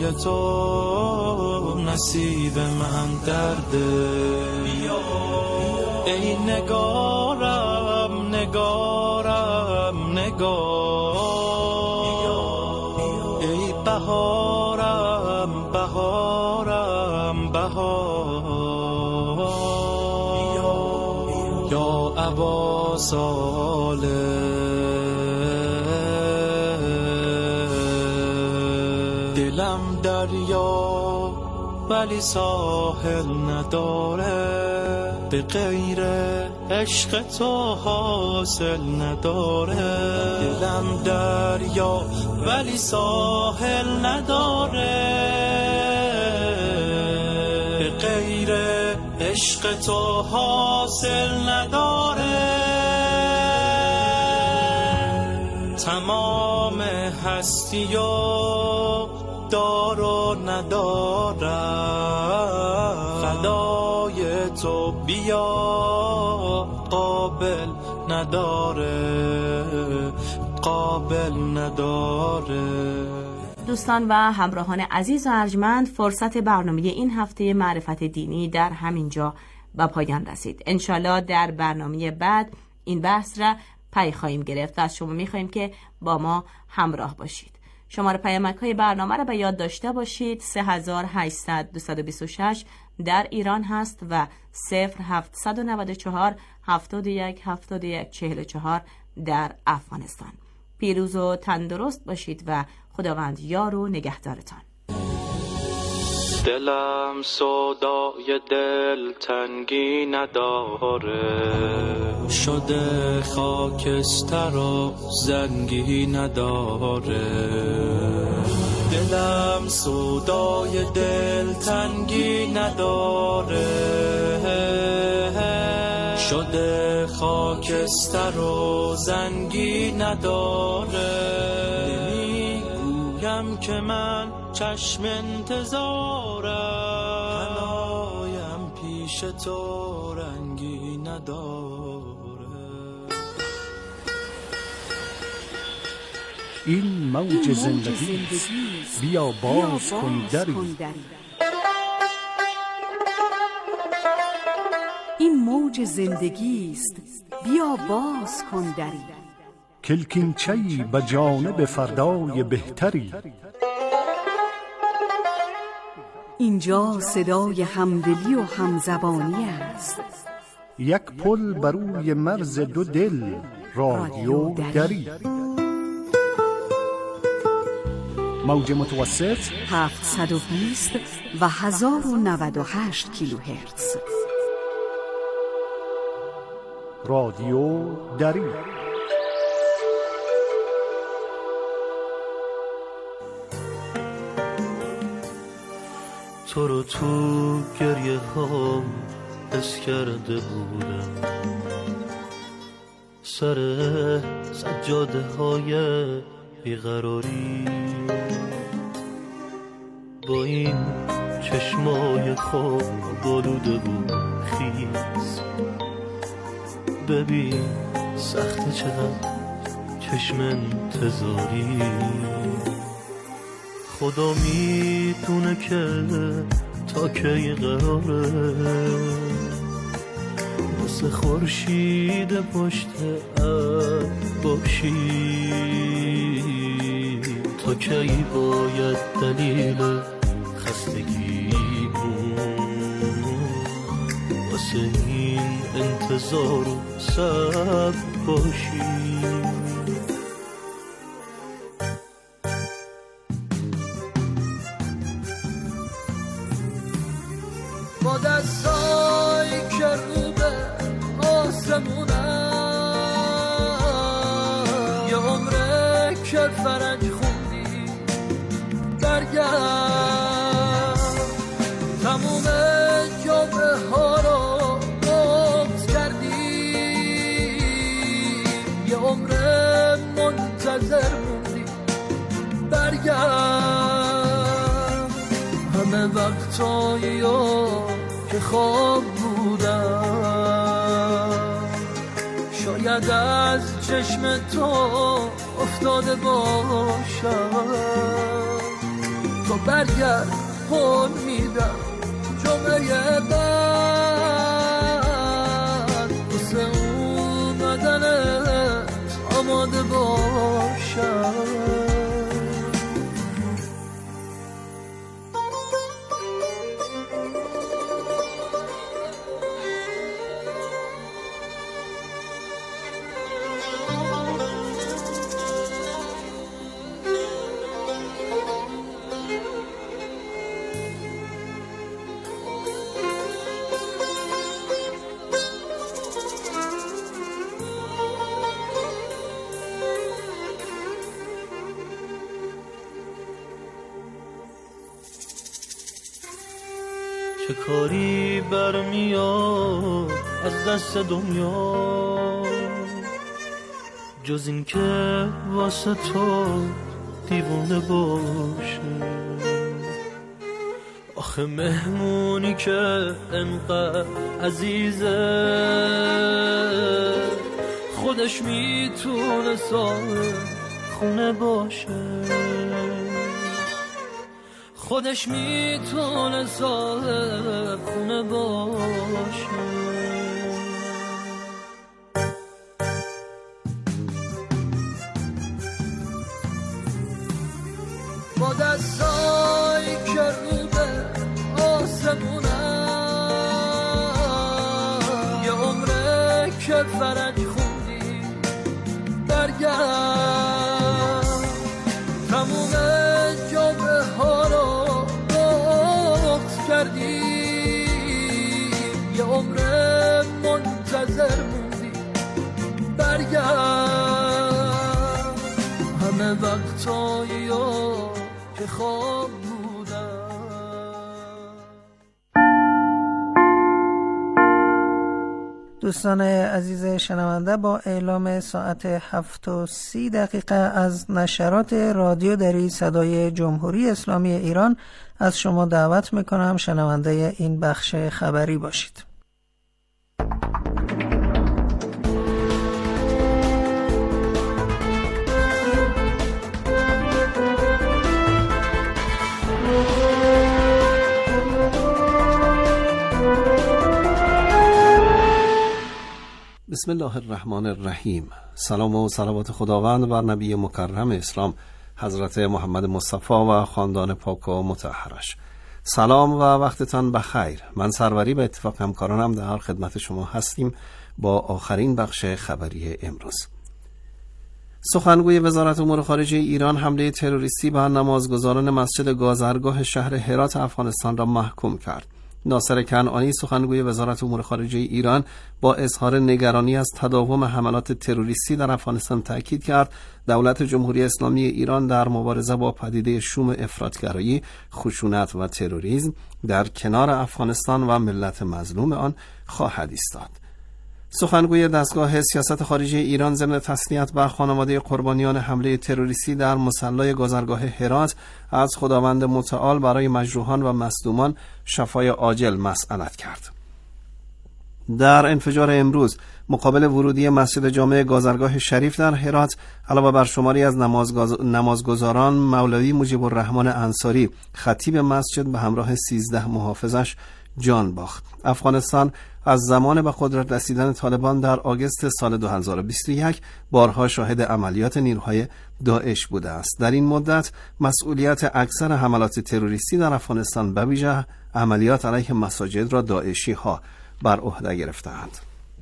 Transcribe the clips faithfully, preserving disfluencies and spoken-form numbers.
تو نصیب من درده. ای نگارم نگارم نگار، ای بهارم بهارم بهار، یا ابا صالح دلم دریا ولی ساحل نداره، به غیر عشق تو حاصل نداره. دلم دریا ولی ساحل نداره، به غیر عشق تو حاصل نداره. تمام هستی و دار و ندارم، فدای تو بیا قابل نداره، قابل نداره. دوستان و همراهان عزیز و ارجمند، فرصت برنامه این هفته معرفت دینی در همینجا به پایان رسید. انشالله در برنامه بعد این بحث را پی خواهیم گرفت و از شما میخواهیم که با ما همراه باشید. شماره پیامک های برنامه را به یاد داشته باشید. سه هزار و هشتصد دویست و بیست و شش در ایران هست و صفر هفتصد و نود و چهار هفتاد و یک هفتاد و یک چهل و چهار در افغانستان. پیروز و تندرست باشید و خداوند یار و نگهدارتان. دلم سودای دل تنگی نداره، شده خاکستر و زنگی نداره. دلم سودای دل تنگی نداره، شده خاکستر و زنگی نداره. نمیگویم که من چشم انتظارم، حنایم پیش تو رنگی نداره. این موج زندگی بیا باز کن دری، این موج زندگی است بیا باز کن دری. کلکینچه‌ای به جانب فردای بهتری، اینجا صدای همدلی و همزبانی است. یک پل بر روی مرز دو دل، رادیو دری. موج متوسط هفتصد و بیست و هزار و نود و هشت کیلوهرتز. رادیو دری. تو رو تو گریه ها حس کرده بودم، سر سجاده های بیقراری، با این چشمای خواب گلوده بود خیز. ببین سخت چقدر چشم انتظاری، خدا میدونه که تا کی قراره واسه خورشید پشت ابر باشی، تا کی باید دلیل خستگیمون واسه این انتظار و صبر باشی. با دستایی که رو به آسمونم، یه عمره که فرنج خوندی برگرد، تموم جامعه ها رو نبض کردی، یه عمره منتظر موندی برگرد. همه وقتایی که خواب بودم شاید از چشم تو افتاده باشم، تو برگرد قول میدم جمعه بعد واسه اومدنت آماده باشم. چه کاری برمیاد از دست دنیا جز این که واسه تو دیوونه باشه. آخه مهمونی که انقدر عزیزه خودش میتونه صاحب خونه باشه، خودش میتونه صاحب خونه باشه. با دستایی که رو به آسمونم یه عمره که فرنگ خوندی برگرد تموم جامعه ها رو بخت کردی، یه عمره منتظر موندی برگرد همه وقتایی ها که خواب بودم. دوستان عزیز شنونده، با اعلام ساعت هفت و سی دقیقه از نشرات رادیو دری صدای جمهوری اسلامی ایران از شما دعوت میکنم شنونده این بخش خبری باشید. بسم الله الرحمن الرحیم. سلام و صلوات خداوند بر نبی مکرم اسلام حضرت محمد مصطفی و خاندان پاک و مطهرش. سلام و وقتتان بخیر. من سروری به اتفاق همکارانم در خدمت شما هستیم با آخرین بخش خبری امروز. سخنگوی وزارت امور خارجه ایران حمله تروریستی بر نمازگزاران مسجد گازرگاه شهر هرات افغانستان را محکوم کرد. ناصر کنعانی سخنگوی وزارت امور خارجه ایران با اظهار نگرانی از تداوم حملات تروریستی در افغانستان تاکید کرد دولت جمهوری اسلامی ایران در مبارزه با پدیده شوم افراطگرایی، خشونت و تروریسم در کنار افغانستان و ملت مظلوم آن خواهد ایستاد. سخنگوی دستگاه سیاست خارجی ایران ضمن تسلیت بر خانواده قربانیان حمله تروریستی در مصلی گذرگاه هرات از خداوند متعال برای مجروحان و مصدومان شفای عاجل مسئلت کرد. در انفجار امروز مقابل ورودی مسجد جامع گذرگاه شریف در هرات علاوه بر شماری از نمازگز... نمازگزاران مولوی مجیب الرحمن انصاری خطیب مسجد به همراه سیزده محافظش جان باخت. افغانستان از زمان به قدرت رسیدن طالبان در آگوست سال دو هزار و بیست و یک بارها شاهد عملیات نیروهای داعش بوده است. در این مدت مسئولیت اکثر حملات تروریستی در افغانستان به ویژه عملیات علیه مساجد را داعشی ها بر عهده گرفتند.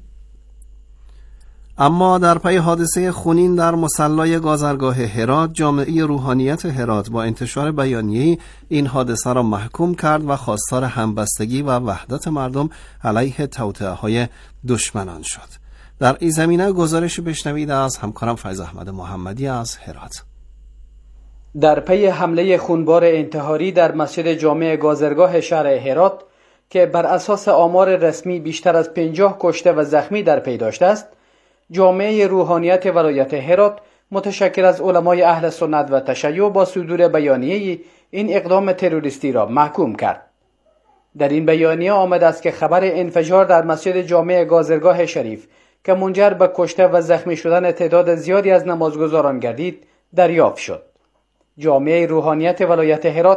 اما در پی حادثه خونین در مصلی گذرگاه هرات، جامعه روحانیت هرات با انتشار بیانیه‌ای این حادثه را محکوم کرد و خواستار همبستگی و وحدت مردم علیه توطئه‌های دشمنان شد. در این زمینه گزارش بشنوید از همکارم فیض احمد محمدی از هرات. در پی حمله خونبار انتحاری در مسجد جامع گذرگاه شهر هرات که بر اساس آمار رسمی بیشتر از پنجاه کشته و زخمی در پی داشته است، جامعه روحانیت ولایت هرات متشکل از علمای اهل سنت و تشیع با صدور بیانیه‌ای این اقدام تروریستی را محکوم کرد. در این بیانیه آمده است که خبر انفجار در مسجد جامع گازرگاه شریف که منجر به کشته و زخمی شدن تعداد زیادی از نمازگزاران گردید دریافت شد. جامعه روحانیت ولایت هرات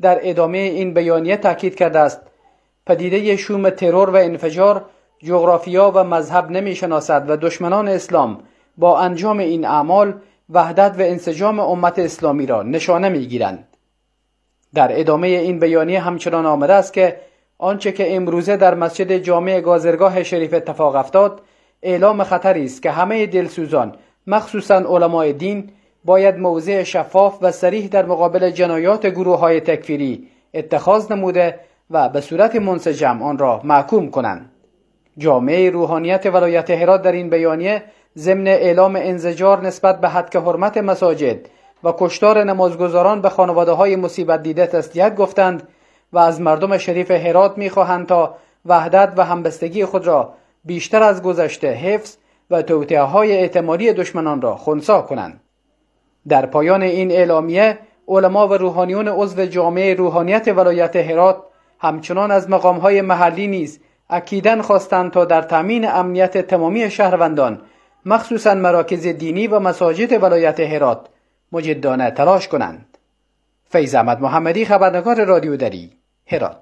در ادامه این بیانیه تاکید کرده است پدیده شوم ترور و انفجار جغرافیا و مذهب نمی شناسد و دشمنان اسلام با انجام این اعمال وحدت و انسجام امت اسلامی را نشانه می گیرند. در ادامه این بیانیه همچنان آمده است که آنچه که امروزه در مسجد جامع گازرگاه شریف اتفاق افتاد اعلام خطری است که همه دلسوزان مخصوصا علمای دین باید موضع شفاف و صریح در مقابل جنایات گروه‌های تکفیری اتخاذ نموده و به صورت منسجم آن را محکوم کنند. جامعه روحانیت ولایت هرات در این بیانیه ضمن اعلام انزجار نسبت به هتک حرمت مساجد و کشتار نمازگزاران به خانواده‌های مصیبت دیده تسلیت گفتند و از مردم شریف هرات می‌خواهند تا وحدت و همبستگی خود را بیشتر از گذشته حفظ و توطئه‌های احتمالی دشمنان را خنثی کنند. در پایان این اعلامیه علما و روحانیون عضو جامعه روحانیت ولایت هرات همچنان از مقام‌های محلی نیز اکیداً خواستند تا در تامین امنیت تمامی شهروندان مخصوصاً مراکز دینی و مساجد ولایت هرات مجدانه تلاش کنند. فیض احمد محمدی، خبرنگار رادیو دری، هرات.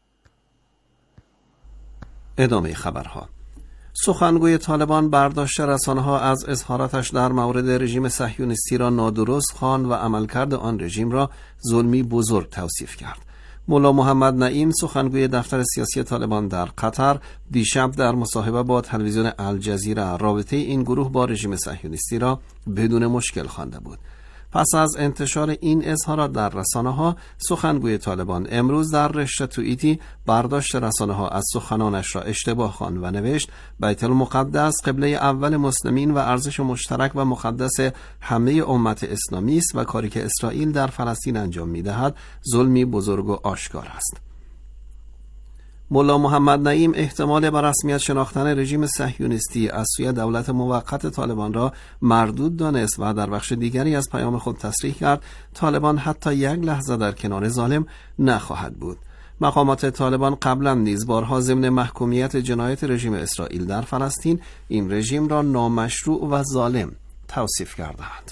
ادامه خبرها. سخنگوی طالبان برداشت رسانه‌ها از اظهاراتش در مورد رژیم صهیونیستی را نادرست خواند و عملکرد آن رژیم را ظلمی بزرگ توصیف کرد. مولا محمد نعیم، سخنگوی دفتر سیاسی طالبان در قطر، دیشب در مصاحبه با تلویزیون الجزیره رابطه این گروه با رژیم صهیونیستی را بدون مشکل خوانده بود. پس از انتشار این اظهارات در رسانه‌ها، سخنگوی طالبان امروز در رشته توییتی برداشت رسانه‌ها از سخنانش را اشتباه خواند و نوشت: بیت المقدس قبله اول مسلمین و ارزش مشترک و مقدس همه امت اسلامی است و کاری که اسرائیل در فلسطین انجام می‌دهد ظلمی بزرگ و آشکار است. مولا محمد نعیم احتمال به رسمیت شناختن رژیم صهیونیستی از سوی دولت موقت طالبان را مردود دانست و در بخش دیگری از پیام خود تصریح کرد طالبان حتی یک لحظه در کنار ظالم نخواهد بود. مقامات طالبان قبلا نیز بارها ضمن محکومیت جنایت رژیم اسرائیل در فلسطین این رژیم را نامشروع و ظالم توصیف کردند.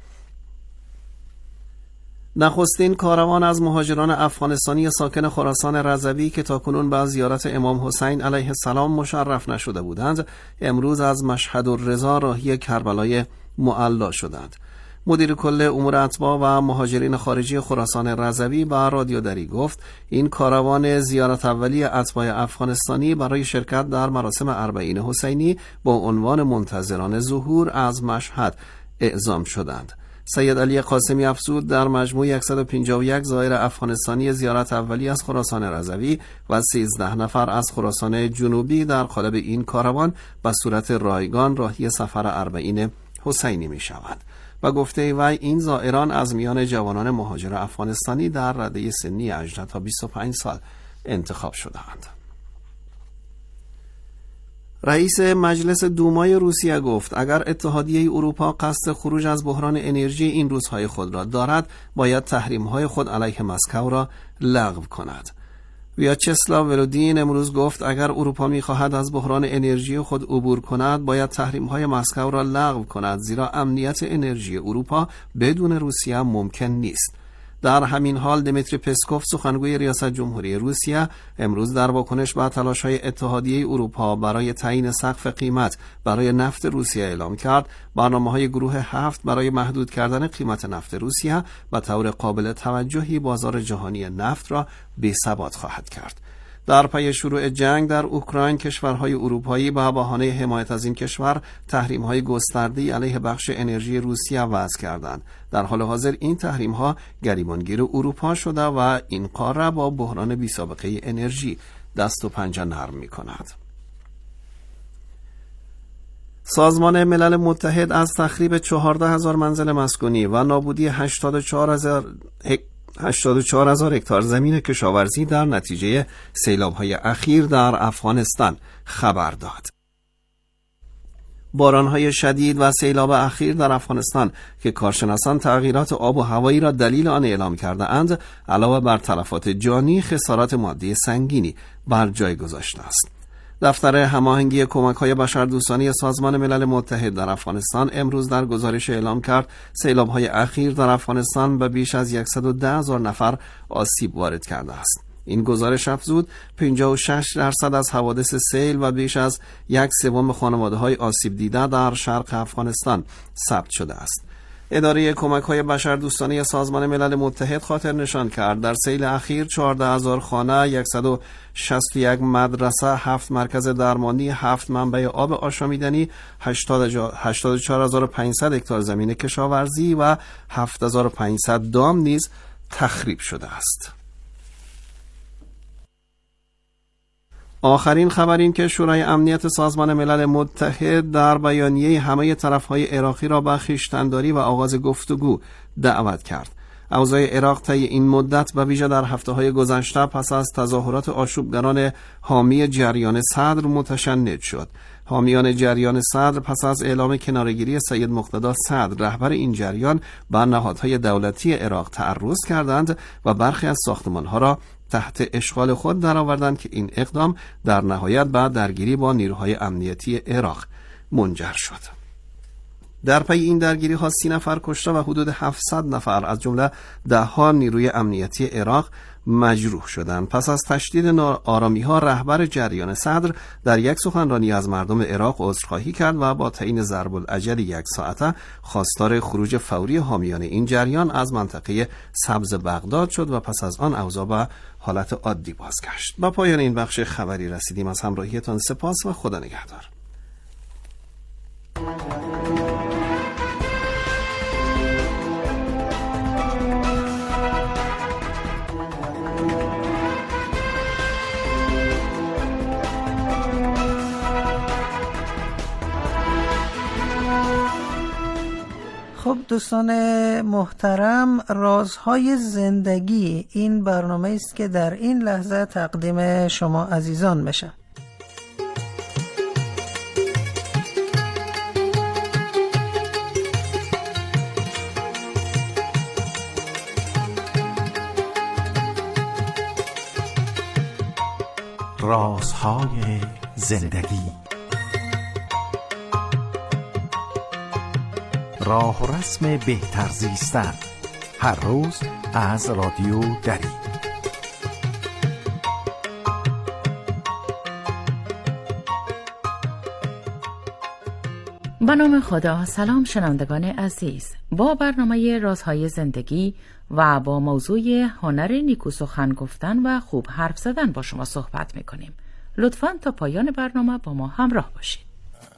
نخستین کاروان از مهاجران افغانستانی ساکن خراسان رضوی که تاکنون به زیارت امام حسین علیه السلام مشرف نشده بودند، امروز از مشهد الرضا راهی کربلای معلا شدند. مدیر کل امور اتباع و مهاجرین خارجی خراسان رضوی به رادیو دری گفت این کاروان زیارت اولی اتباع افغانستانی برای شرکت در مراسم اربعین حسینی با عنوان منتظران ظهور از مشهد اعزام شدند. سید علی قاسمی افزود در مجموع صد و پنجاه و یک زائر افغانستانی زیارت اولی از خراسان رضوی و سیزده نفر از خراسان جنوبی در قالب این کاروان به صورت رایگان راهی سفر اربعین حسینی می شوند و گفته وی این زائران از میان جوانان مهاجر افغانستانی در رده سنی هجده تا بیست و پنج سال انتخاب شدند. رئیس مجلس دومای روسیه گفت اگر اتحادیه اروپا قصد خروج از بحران انرژی این روزهای خود را دارد باید تحریم‌های خود علیه مسکو را لغو کند. ویاچسلاو ولودین امروز گفت اگر اروپا می‌خواهد از بحران انرژی خود عبور کند باید تحریم‌های مسکو را لغو کند، زیرا امنیت انرژی اروپا بدون روسیه ممکن نیست. در همین حال دمیتری پسکوف، سخنگوی ریاست جمهوری روسیه، امروز در واکنش به تلاش‌های اتحادیه اروپا برای تعیین سقف قیمت برای نفت روسیه اعلام کرد برنامه‌های گروه هفت برای محدود کردن قیمت نفت روسیه و طور قابل توجهی بازار جهانی نفت را بی‌ثبات خواهد کرد. در پی شروع جنگ در اوکراین، کشورهای اروپایی به بهانه حمایت از این کشور تحریم‌های گسترده‌ای علیه بخش انرژی روسیه وضع کردند. در حال حاضر این تحریم‌ها گریبانگیر اروپا شده و این قاره با بحران بی‌سابقه انرژی دست و پنجه نرم می‌کند. سازمان ملل متحد از تخریب چهارده هزار منزل مسکونی و نابودی هشتاد و چهار هزار هشتاد و چهار هزار هکتار زمین کشاورزی در نتیجه سیلاب‌های اخیر در افغانستان خبر داد. باران‌های شدید و سیلاب اخیر در افغانستان که کارشناسان تغییرات آب و هوایی را دلیل آن اعلام کرده اند، علاوه بر تلفات جانی، خسارات مادی سنگینی بر جای گذاشته است. دفتر هماهنگی کمک‌های بشردوستانه سازمان ملل متحد در افغانستان امروز در گزارش اعلام کرد سیلاب‌های اخیر در افغانستان به بیش از صد و ده هزار نفر آسیب وارد کرده است. این گزارش افزود پنجاه و شش درصد از حوادث سیل و بیش از یک سوم خانواده‌های آسیب دیده در شرق افغانستان ثبت شده است. اداره کمک‌های بشردوستانه سازمان ملل متحد خاطر نشان کرد در سیل اخیر چهارده هزار خانه، صد و شصت و یک مدرسه، هفت مرکز درمانی، هفت منبع آب آشامیدنی، هشتاد و چهار هزار و پانصد هکتار زمین کشاورزی و هفت هزار و پانصد دام نیز تخریب شده است. آخرین خبر این که شورای امنیت سازمان ملل متحد در بیانیه همه طرف‌های عراقی را به خویشتن‌داری و آغاز گفتگو دعوت کرد. اوضاع عراق طی این مدت به ویژه در هفته‌های گذشته پس از تظاهرات آشوبگران حامی جریان صدر متشنج شد. حامیان جریان صدر پس از اعلام کناره‌گیری سید مقتدا صدر رهبر این جریان بر نهادهای دولتی عراق تعرض کردند و برخی از ساختمان‌ها را تحت اشغال خود درآوردند که این اقدام در نهایت به درگیری با نیروهای امنیتی عراق منجر شد. در پی این درگیری ها سی نفر کشته و حدود هفتصد نفر از جمله ده ها نیروی امنیتی عراق مجروح شدند. پس از تشدید ناآرامی ها رهبر جریان صدر در یک سخنرانی از مردم عراق عذرخواهی کرد و با تعیین ضرب الاجل یک ساعته خواستار خروج فوری حامیان این جریان از منطقه سبز بغداد شد و پس از آن اوضاع به حالت عادی بازگشت. با پایان این بخش خبری رسیدیم. از همراهیتان سپاس و خدا نگهدار. خب دوستان محترم، رازهای زندگی این برنامه است که در این لحظه تقدیم شما عزیزان بشه. رازهای زندگی، راه و رسم بهتر زیستن، هر روز از رادیو دری. به نام خدا. سلام شنوندگان عزیز، با برنامه رازهای زندگی و با موضوع هنر نیکو سخن گفتن و خوب حرف زدن با شما صحبت میکنیم. لطفاً تا پایان برنامه با ما همراه باشید.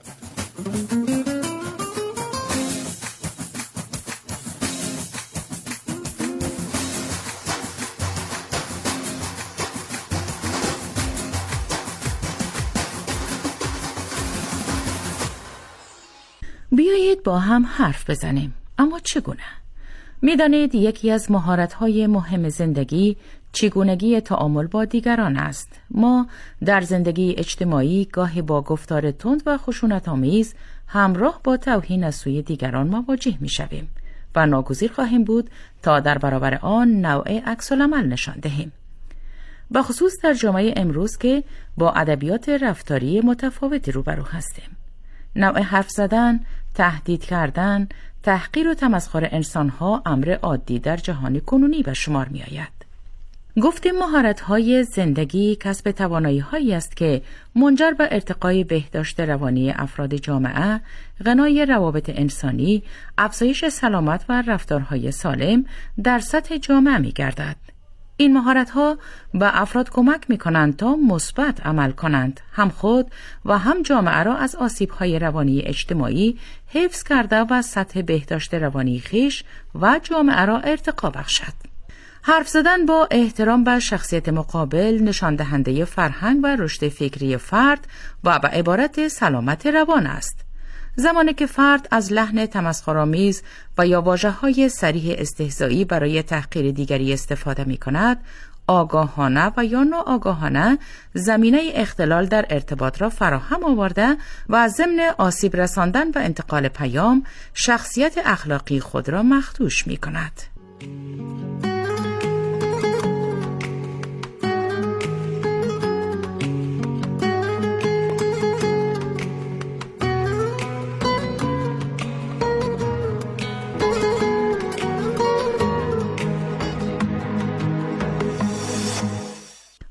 بیایید با هم حرف بزنیم. اما چگونه؟ میدانید یکی از مهارت‌های مهم زندگی چگونگی تعامل با دیگران است. ما در زندگی اجتماعی گاهی با گفتار تند و خشونت‌آمیز همراه با توهین از سوی دیگران مواجه می‌شویم و ناگزیر خواهیم بود تا در برابر آن نوع عکس‌العمل نشان دهیم. به خصوص در جامعه امروز که با ادبیات رفتاری متفاوتی روبرو هستیم. نوع حرف زدن، تهدید کردن، تحقیر و تمسخر انسان‌ها امر عادی در جهان کنونی به شمار می‌آید. گفتیم مهارت‌های زندگی کسب توانایی‌هایی است که منجر به ارتقای بهداشت روانی افراد جامعه، غنای روابط انسانی، افزایش سلامت و رفتارهای سالم در سطح جامعه می‌گردد. این مهارت‌ها به افراد کمک می‌کنند تا مثبت عمل کنند، هم خود و هم جامعه را از آسیب‌های روانی اجتماعی حفظ کرده و سطح بهداشت روانی خویش و جامعه را ارتقا بخشد. حرف زدن با احترام به شخصیت مقابل نشان دهنده فرهنگ و رشد فکری فرد و به عبارت سلامت روان است. زمانی که فرد از لحن تمسخرآمیز و یا واژه‌های صریح استهزایی برای تحقیر دیگری استفاده می‌کند، آگاهانه و یا ناآگاهانه زمینه اختلال در ارتباط را فراهم آورده و ضمن آسیب رساندن و انتقال پیام، شخصیت اخلاقی خود را مخدوش می‌کند.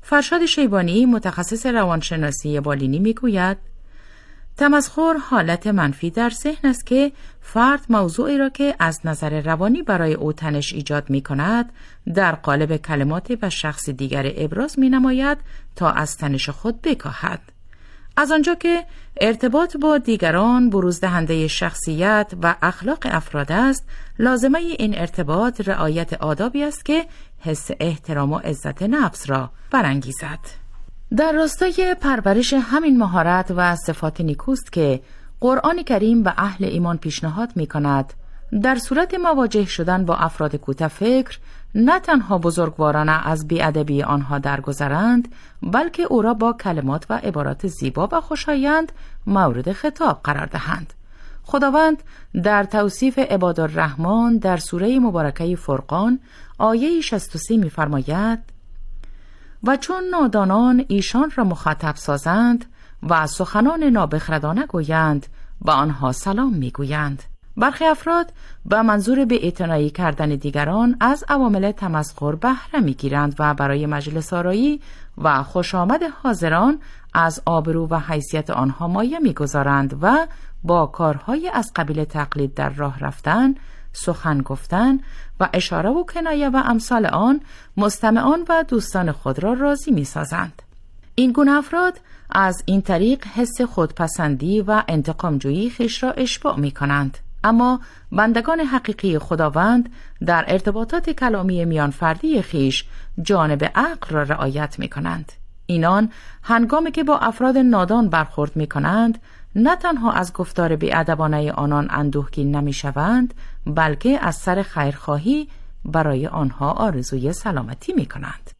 فرشاد شیبانی متخصص روانشناسی بالینی میگوید تمسخر حالت منفی در ذهن است که فرد موضوعی را که از نظر روانی برای او تنش ایجاد می کند در قالب کلمات و شخص دیگر ابراز می نماید تا از تنش خود بکاهد. از آنجا که ارتباط با دیگران بروز دهنده شخصیت و اخلاق افراد است، لازمه این ارتباط رعایت آدابی است که حس احترام و عزت نفس را برانگیزد. در راستای پرورش همین مهارت و صفات نیکوست که قرآن کریم به اهل ایمان پیشنهاد می کند در صورت مواجه شدن با افراد کوتاه‌فکر نه تنها بزرگوارانه از بی‌ادبی آنها درگذرند، بلکه او را با کلمات و عبارات زیبا و خوشایند مورد خطاب قرار دهند. خداوند در توصیف عبادالرحمن در سوره مبارکه فرقان آیه شصت و سه می فرماید و چون نادانان ایشان را مخاطب سازند و سخنان نابخردانه گویند و آنها سلام می گویند. برخی افراد به منظور به اعتنایی کردن دیگران از عوامل تمسخر بهره می گیرند و برای مجلس آرایی و خوش آمد حاضران از آبرو و حیثیت آنها مایه می گذارند و با کارهای از قبیل تقلید در راه رفتن، سخن گفتن و اشاره و کنایه و امثال آن مستمعان و دوستان خود را راضی می سازند. این گونه افراد از این طریق حس خودپسندی و انتقامجویی خویش را اشباع می کنند. اما بندگان حقیقی خداوند در ارتباطات کلامی میان فردی خویش جانب عقل را رعایت می کنند. اینان هنگامی که با افراد نادان برخورد می کنند نه تنها از گفتار بی‌ادبانه آنان اندوهگین نمی شوند، بلکه از سر خیرخواهی برای آنها آرزوی سلامتی می کنند.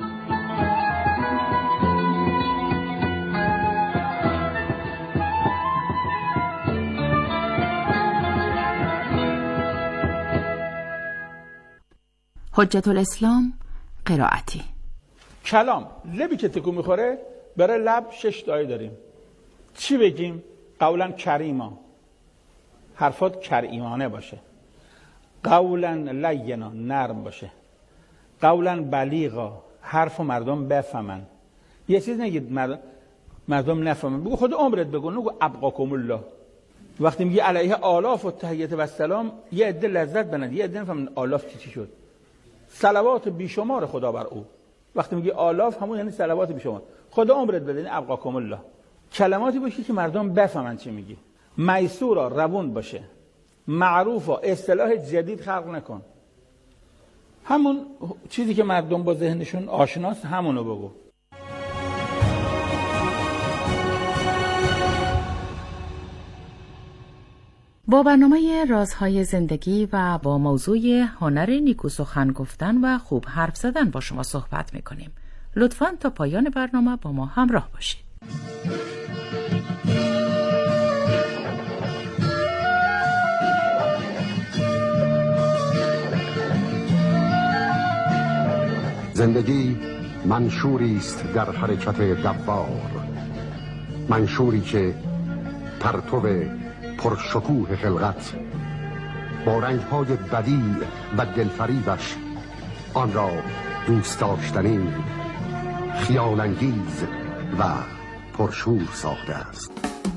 حجت الاسلام قرائتی. کلام لبی که تکون میخوره برای لب شش دایه داریم. چی بگیم؟ قولا کریما، حرفات کریمانه باشه. قولا لینا، نرم باشه. قولا بلیغا، حرف مردم بفهمن. یه چیز نگید مردم مردم نفهمن، بگو خود عمرت بگو، نگو ابقاکم الله. وقتی میگی علیه آلاف و تحیت و سلام، یه عده لذت بنن، یه عده نفهمن آلاف چی چی شد. صلوات بیشمار خدا بر او. وقتی میگی آلاف همون یعنی صلوات بیشمار. خدا عمرت بده، یعنی ابقاکم الله. کلماتی باشه که مردم بفهمن چی میگی. میسورا، روون باشه. معروفا، اصطلاح جدید خلق نکن. همون چیزی که مردم با ذهنشون آشناست همونو بگو. با برنامه رازهای زندگی و با موضوع هنر نیکو سخن گفتن و خوب حرف زدن با شما صحبت میکنیم. لطفاً تا پایان برنامه با ما همراه باشید. زندگی منشوری است در حرکت دوار، منشوری که پرتو پرشکوه خلقت با رنگ‌های بدیع و دلفریبش آن را دوست داشتنی، خیال‌انگیز و پرشور ساخته است.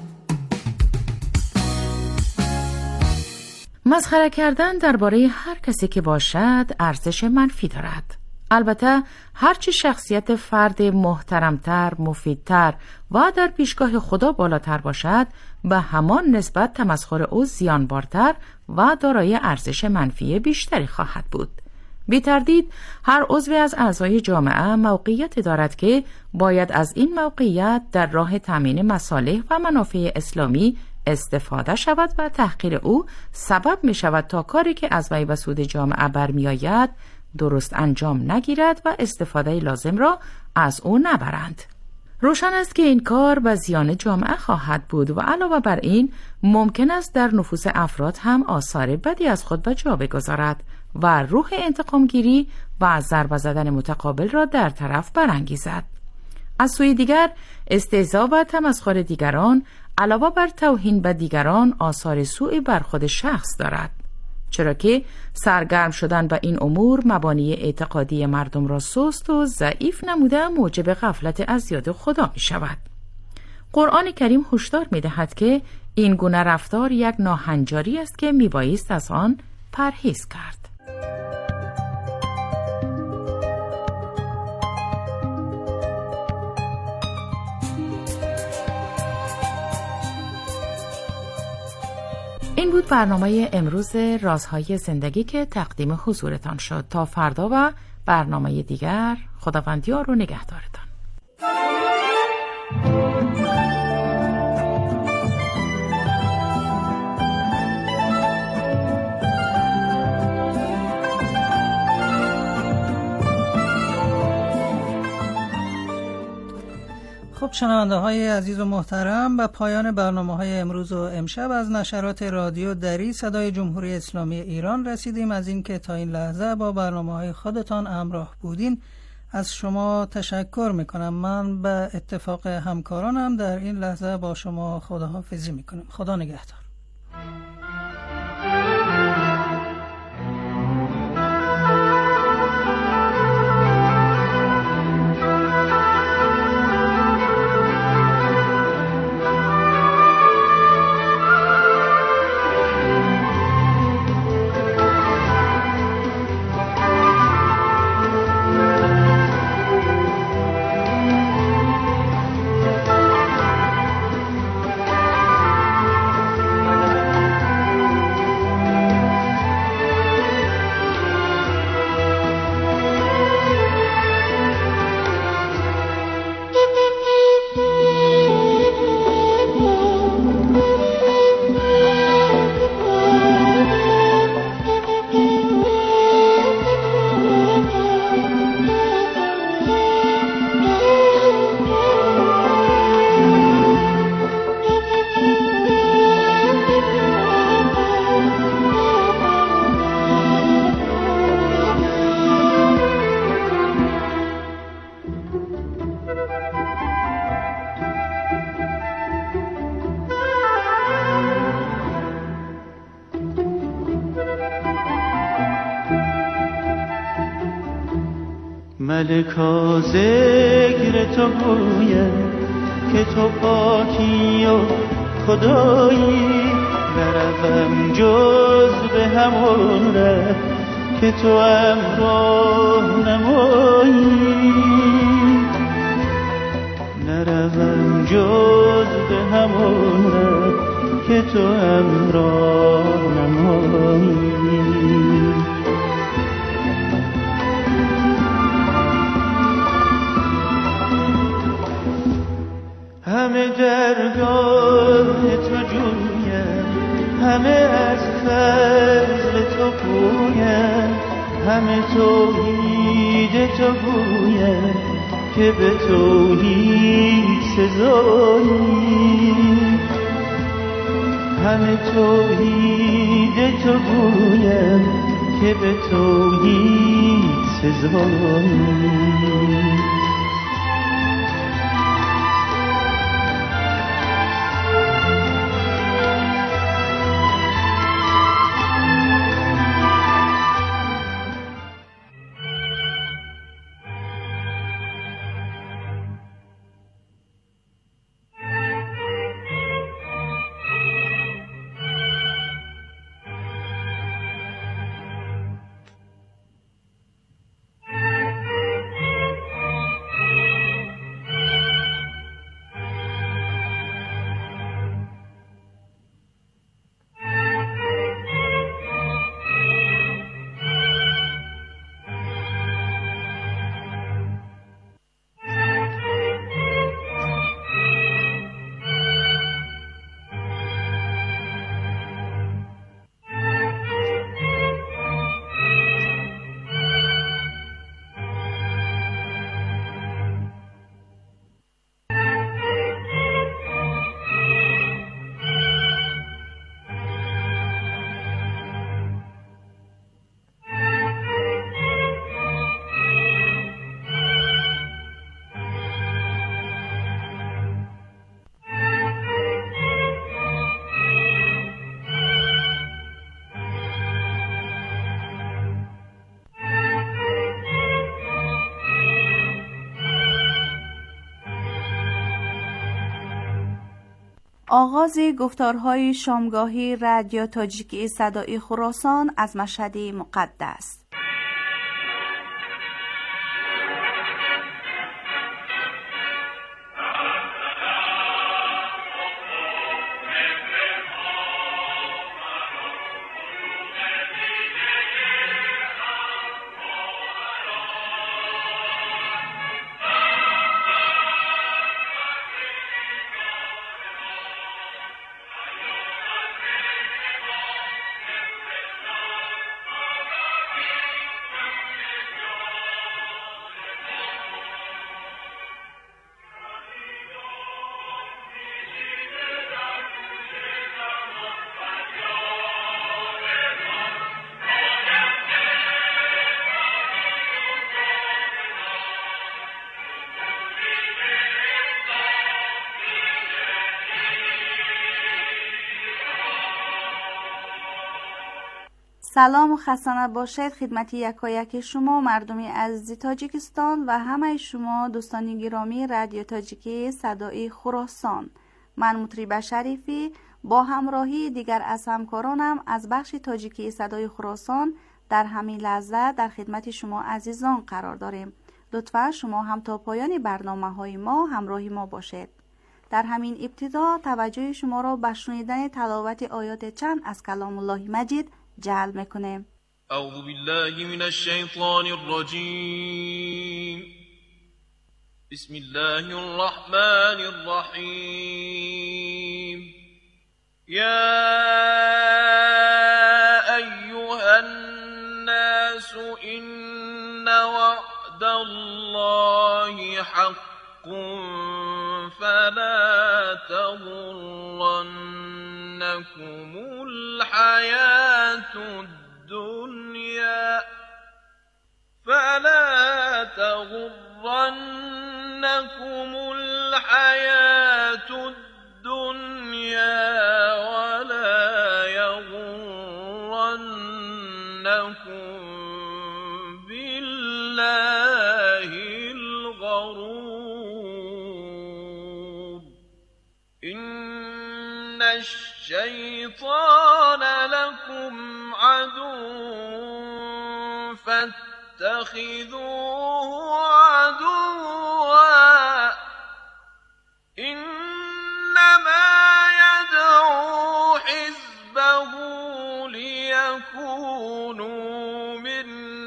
مسخره کردن درباره هر کسی که باشد ارزش منفی دارد. البته هرچی شخصیت فرد محترمتر، مفیدتر و در پیشگاه خدا بالاتر باشد، به همان نسبت تمسخر او زیانبارتر و دارای ارزش منفی بیشتری خواهد بود. بی تردید هر عضوی از اعضای جامعه موقعیت دارد که باید از این موقعیت در راه تامین مصالح و منافع اسلامی استفاده شود و تحقیر او سبب می شود تا کاری که از وی به سود جامعه برمی آید درست انجام نگیرد و استفاده لازم را از او نبرند. روشن است که این کار به زیان جامعه خواهد بود و علاوه بر این ممکن است در نفوس افراد هم آثار بدی از خود به جا بگذارد و روح انتقامگیری و ضربه زدن متقابل را در طرف برانگیزد. از سوی دیگر استهزا و تمسخر دیگران علاوه بر توهین به دیگران آثار سوء بر خود شخص دارد. چرا که سرگرم شدن به این امور مبانی اعتقادی مردم را سست و ضعیف نموده موجب غفلت از یاد خدا می شود. قرآن کریم هشدار می دهد که این گونه رفتار یک ناهنجاری است که می بایست از آن پرهیز کرد. این بود برنامه امروز رازهای زندگی که تقدیم حضورتان شد. تا فردا و برنامه دیگر، خداوند یار و نگهدارتان. خب شنونده های عزیز و محترم، به پایان برنامه های امروز و امشب از نشرات رادیو دری صدای جمهوری اسلامی ایران رسیدیم. از این که تا این لحظه با برنامه های خودتان همراه بودین از شما تشکر میکنم. من به اتفاق همکارانم در این لحظه با شما خداحافظی میکنم. خدا نگهدار. ملکا ذکر تو گویم که تو پاکی و خدایی، نروم جز به همون ره که تو امراه نمایی، نروم جز به همون ره که تو امراه نمایی. همه درگاه تو جویم، همه از فضل تو پویم، همه توحید تو گویم که به توحید سزایی، همه توحید تو گویم که به توحید سزایی. آغاز گفتارهای شامگاهی رادیو تاجیکی صدای خراسان از مشهد مقدس. سلام و خسته نباشید خدمت یکایک شما مردمی عزیز تاجیکستان و همه شما دوستان گرامی رادیو تاجیکی صدای خراسان. من مطرب شریفی با همراهی دیگر از همکارانم از بخش تاجیکی صدای خراسان در همین لحظه در خدمت شما عزیزان قرار داریم. لطفا شما هم تا پایان برنامه های ما همراهی ما باشید. در همین ابتدا توجه شما را به شنیدن تلاوت آیات چند از کلام الله مجید جلب میکنیم. اعوذ بالله من الشیطان الرجیم. بسم الله الرحمن الرحیم. یا ایها الناس ان وعد الله حق فلا تغرنكم الحياة الدنيا فلا تغرنكم الحياة الدنيا ولا يغرنكم بالله الغرور. إن الشيطان لكم عدو فاتخذوه عدوا إنما يدعو حزبه ليكونوا من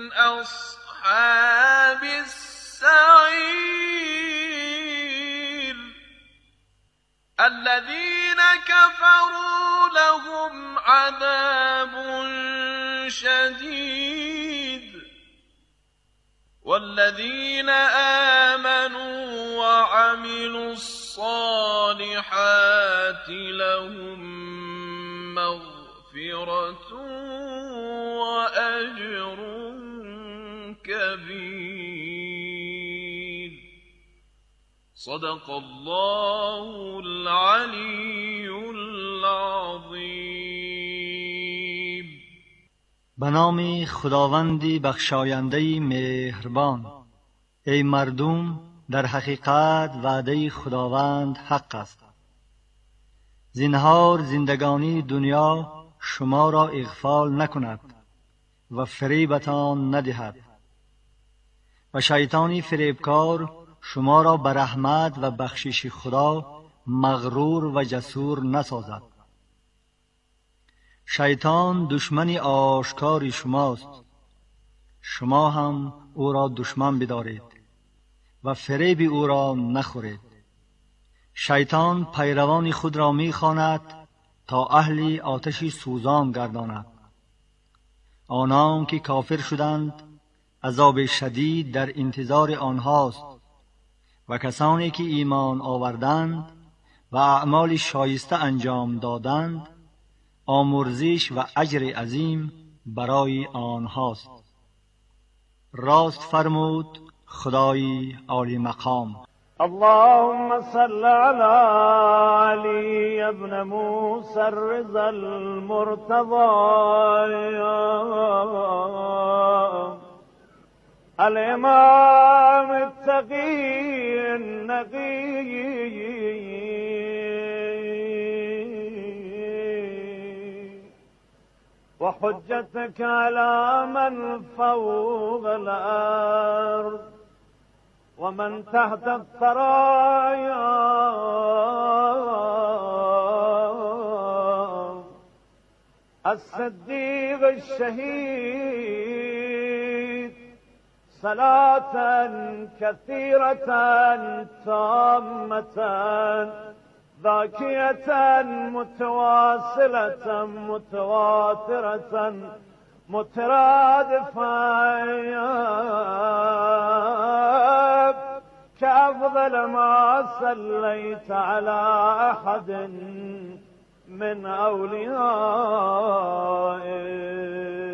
أصحاب السعير. الذين كفروا لهم عذاب شديد والذين آمنوا وعملوا الصالحات لهم مغفرة وأجر كبير. صدق الله العلی العظیم. به نام خداوندی بخشاینده مهربان. ای مردم، در حقیقت وعده خداوند حق است. زنهار زندگانی دنیا شما را اغفال نکند و فریبتان ندهد و شیطانی فریبکار شما را به رحمت و بخشش خدا مغرور و جسور نسازد. شیطان دشمن آشکار شماست، شما هم او را دشمن بدارید و فریب او را نخورید. شیطان پیروان خود را می‌خواند تا اهل آتش سوزان گرداند. آنان که کافر شدند عذاب شدید در انتظار آنهاست و کسانی که ایمان آوردند و اعمال شایسته انجام دادند آمرزش و اجر عظیم برای آنهاست. راست فرمود خدای عالی مقام. اللهم صل على علي ابن موسى الرضا المرتضى الإمام التقي النقي وحجتك على من فوق الأرض ومن تحت الثرايا الصديق الشهيد صلاة كثيرة تامة ذاكية متواصلة متواترة مترادفة كأفضل ما صليت على أحد من أوليائك.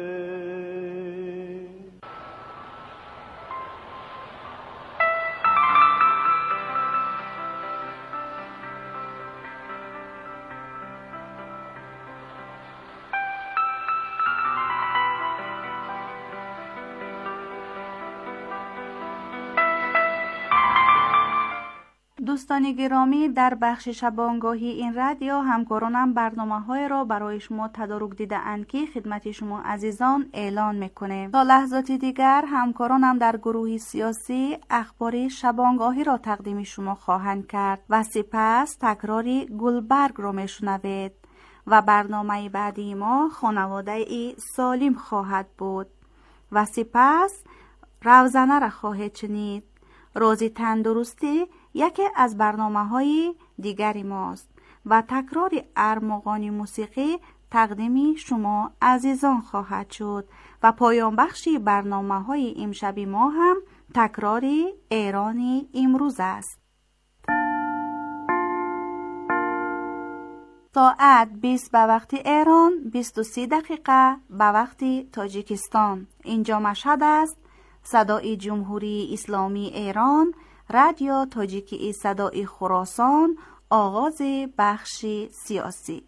دوستان گرامی، در بخش شبانگاهی این رادیو همکارانم برنامه‌های را برای شما تدارک دیده‌اند که خدمت شما عزیزان اعلان میکنه. تا لحظات دیگر همکارانم در گروه سیاسی اخبار شبانگاهی را تقدیم شما خواهند کرد و سپس تکراری گلبرگ را میشنوید و برنامه بعدی ما خانواده ای سالم خواهد بود و سپس روزنه را خواهد شنید. روزی تندرستی یکی از برنامه‌های دیگری ماست و تکرار ارمغان موسیقی تقدیم شما عزیزان خواهد شد و پایان بخشی برنامه‌های امشب ما هم تکرار ایران امروز است. ساعت بیست به وقت ایران، بیست و سه دقیقه به وقت تاجیکستان. اینجا مشهد است. صدای جمهوری اسلامی ایران، رادیو تاجیکی صدای خراسان، آغاز بخش سیاسی.